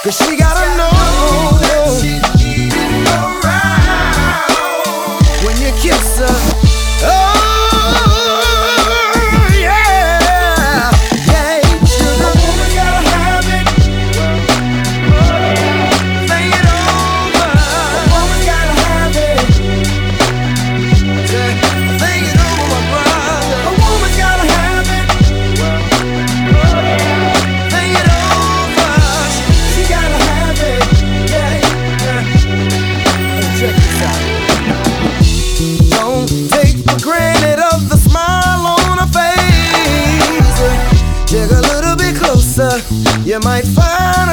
'cause she gotta know that she's needed around when you kiss her. Oh, yeah, yeah, sugar. A woman gotta have it. Think it over. A woman gotta have it. Yeah, think it over, my brother. A woman gotta have it. Think it over. She gotta have it. Yeah, yeah. Check this out. Don't take for granted of the smile on her face. Dig a little bit closer, you might find